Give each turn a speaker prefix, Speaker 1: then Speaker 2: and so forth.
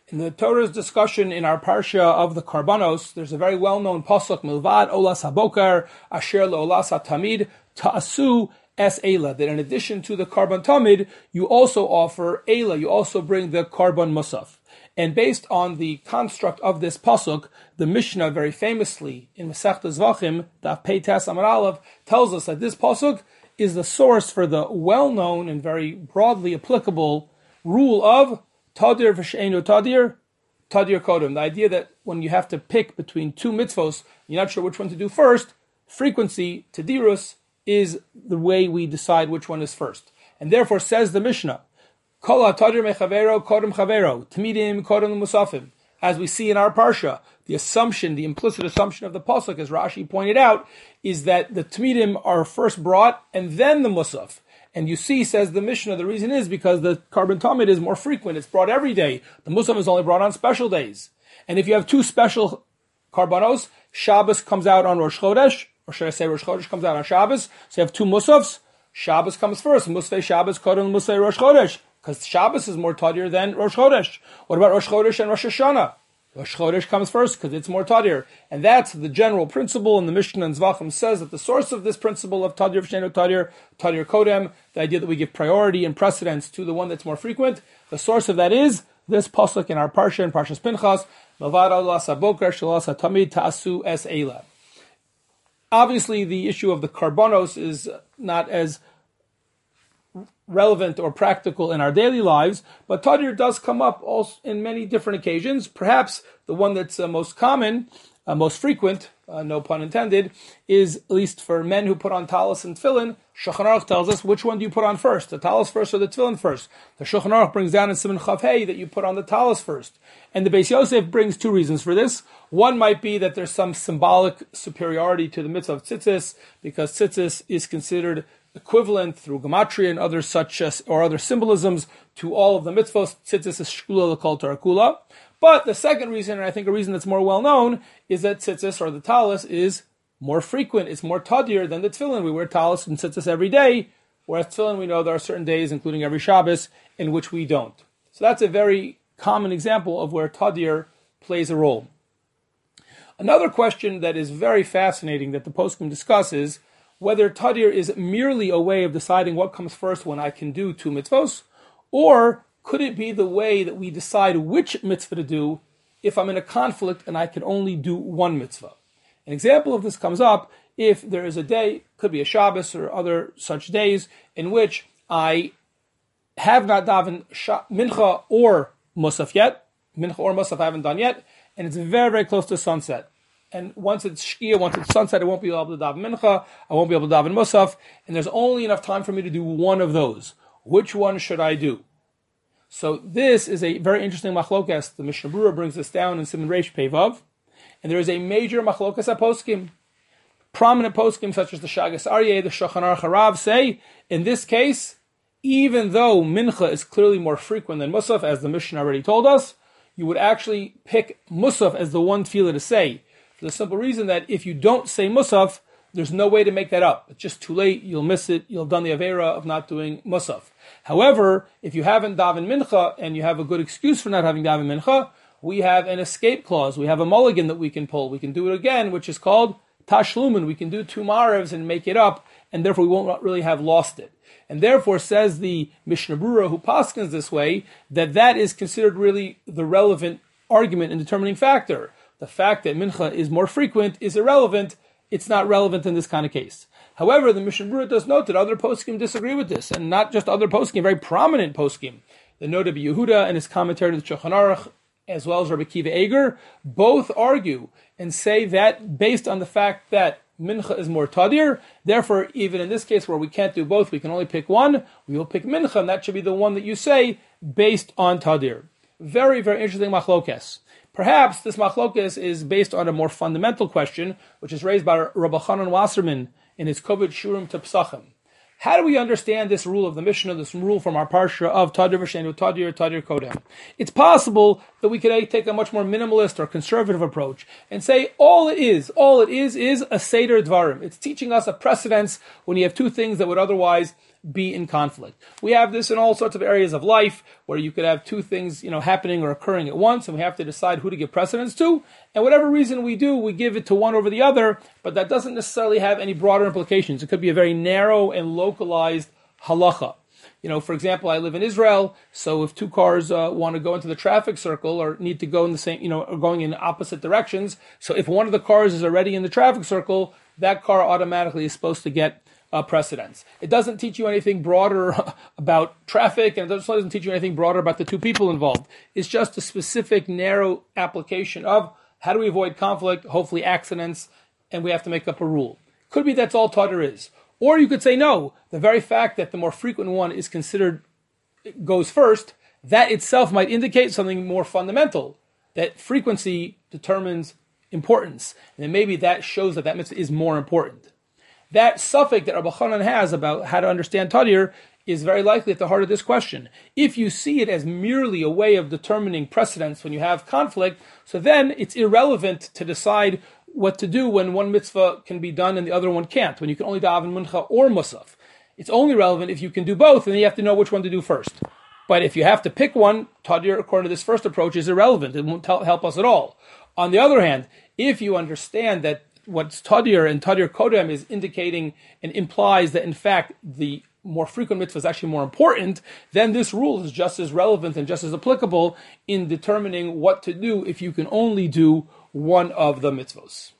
Speaker 1: In the Torah's discussion in our parsha of the Karbanos, there's a very well-known pasuk, Milvad Olas HaBokar, Asher Le'olas HaTamid, Ta'asu Es Eila, that in addition to the Karban Tamid, you also offer Eila, you also bring the Karban Musaf. And based on the construct of this pasuk, the Mishnah very famously in Masechta Zvachim, Daf Pei Tes Amar Aleph, tells us that this pasuk is the source for the well-known and very broadly applicable rule of Tadir v'she'enu tadir, tadir kodem. The idea that when you have to pick between two mitzvos, you're not sure which one to do first, frequency, tadirus, is the way we decide which one is first. And therefore, says the Mishnah, Kol ha'tadir mechavero kodem chavero, tamidim kodem musafim. As we see in our parsha, the assumption, the implicit assumption of the pasuk, as Rashi pointed out, is that the tamidim are first brought and then the musaf. And you see, says the Mishnah, the reason is because the Karban Tamid is more frequent. It's brought every day. The Musaf is only brought on special days. And if you have two special Karbanos, Shabbos comes out on Rosh Chodesh, or should I say Rosh Chodesh comes out on Shabbos, so you have two Musafs, Shabbos comes first. Musaf Shabbos, Kodem Musaf Rosh Chodesh, because Shabbos is more tadir than Rosh Chodesh. What about Rosh Chodesh and Rosh Hashanah? Rosh Chodesh comes first because it's more tadir. And that's the general principle, and the Mishnah and Zvachim says that the source of this principle of tadir v'she'enu tadir, tadir kodem, the idea that we give priority and precedence to the one that's more frequent, the source of that is this pasuk in our parsha, in Parshas Pinchas, Milvad Olas HaBokar She'olas HaTamid Ta'asu Es Eila. Obviously, the issue of the karbonos is not as relevant or practical in our daily lives, but tadir does come up also in many different occasions. Perhaps the one that's most common, most frequent, no pun intended, is, at least for men who put on talis and tefillin, Shulchan Aruch tells us which one do you put on first, the talis first or the tefillin first. The Shulchan Aruch brings down in Siman Chav Hei that you put on the talis first. And the Beis Yosef brings two reasons for this. One might be that there's some symbolic superiority to the mitzvah of tzitzis, because tzitzis is considered equivalent through gematria and other such or other symbolisms to all of the mitzvos. Tzitzis is shkula l'kol Torah kula. But the second reason, and I think a reason that's more well known, is that tzitzis or the talis is more frequent. It's more tadir than the tefillin. We wear talis and tzitzis every day, whereas tefillin we know there are certain days, including every Shabbos, in which we don't. So that's a very common example of where tadir plays a role. Another question that is very fascinating that the poskim discusses whether tadir is merely a way of deciding what comes first when I can do two mitzvos, or could it be the way that we decide which mitzvah to do if I'm in a conflict and I can only do one mitzvah? An example of this comes up if there is a day, could be a Shabbos or other such days, in which I have not davened mincha or musaf yet. Mincha or musaf I haven't done yet, and it's very, very close to sunset. And once it's shkia, once it's sunset, I won't be able to daven mincha, I won't be able to daven musaf, and there's only enough time for me to do one of those. Which one should I do? So this is a very interesting machlokas. The Mishnah Berurah brings this down in Siman Reish Pei Vav, and there is a major machlokas poskim. Prominent poskim such as the Shagas Aryeh, the Shulchan Aruch Harav say, in this case, even though mincha is clearly more frequent than musaf, as the Mishnah already told us, you would actually pick musaf as the one tefillah to say, for the simple reason that if you don't say musaf, there's no way to make that up. It's just too late, you'll miss it, you'll have done the avera of not doing musaf. However, if you haven't daven mincha, and you have a good excuse for not having daven mincha, we have an escape clause, we have a mulligan that we can pull. We can do it again, which is called tashlumin. We can do two marevs and make it up, and therefore we won't really have lost it. And therefore, says the Mishnah Berurah, who paskins this way, that is considered really the relevant argument and determining factor. The fact that mincha is more frequent is irrelevant. It's not relevant in this kind of case. However, the Mishnah Berurah does note that other poskim disagree with this, and not just other poskim, very prominent poskim. The Noda B'Yehuda and his commentary to the Shulchan Aruch, as well as Rabbi Kiva Eger, both argue and say that based on the fact that mincha is more tadir, therefore even in this case where we can't do both, we can only pick one, we will pick mincha, and that should be the one that you say based on tadir. Very, very interesting machlokes. Perhaps this machlokes is based on a more fundamental question, which is raised by Rabbi Chanan Wasserman in his Kovod Shurim to Pesachim. How do we understand this rule of the Mishnah, this rule from our parsha of Tadir v'she'enu tadir, tadir kodem? It's possible that we could take a much more minimalist or conservative approach and say all it is a Seder Dvarim. It's teaching us a precedence when you have two things that would otherwise be in conflict. We have this in all sorts of areas of life where you could have two things, happening or occurring at once, and we have to decide who to give precedence to. And whatever reason we do, we give it to one over the other, but that doesn't necessarily have any broader implications. It could be a very narrow and localized halacha. For example, I live in Israel, so if two cars want to go into the traffic circle or need to go in the same, or going in opposite directions, so if one of the cars is already in the traffic circle, that car automatically is supposed to get precedence. It doesn't teach you anything broader about traffic, and it doesn't teach you anything broader about the two people involved. It's just a specific, narrow application of how do we avoid conflict, hopefully accidents, and we have to make up a rule. Could be that's all Tadr is. Or you could say no, the very fact that the more frequent one is considered goes first, that itself might indicate something more fundamental, that frequency determines importance, and then maybe that shows that mitzvah is more important. That suffix that Rabbi Chanan has about how to understand Tadir is very likely at the heart of this question. If you see it as merely a way of determining precedence when you have conflict, so then it's irrelevant to decide what to do when one mitzvah can be done and the other one can't, when you can only daven mincha or musaf. It's only relevant if you can do both, and then you have to know which one to do first. But if you have to pick one, Tadir, according to this first approach, is irrelevant. It won't help us at all. On the other hand, if you understand that what's Tadir and Tadir Kodem is indicating and implies that, in fact, the more frequent mitzvah is actually more important, then this rule is just as relevant and just as applicable in determining what to do if you can only do one of the mitzvahs.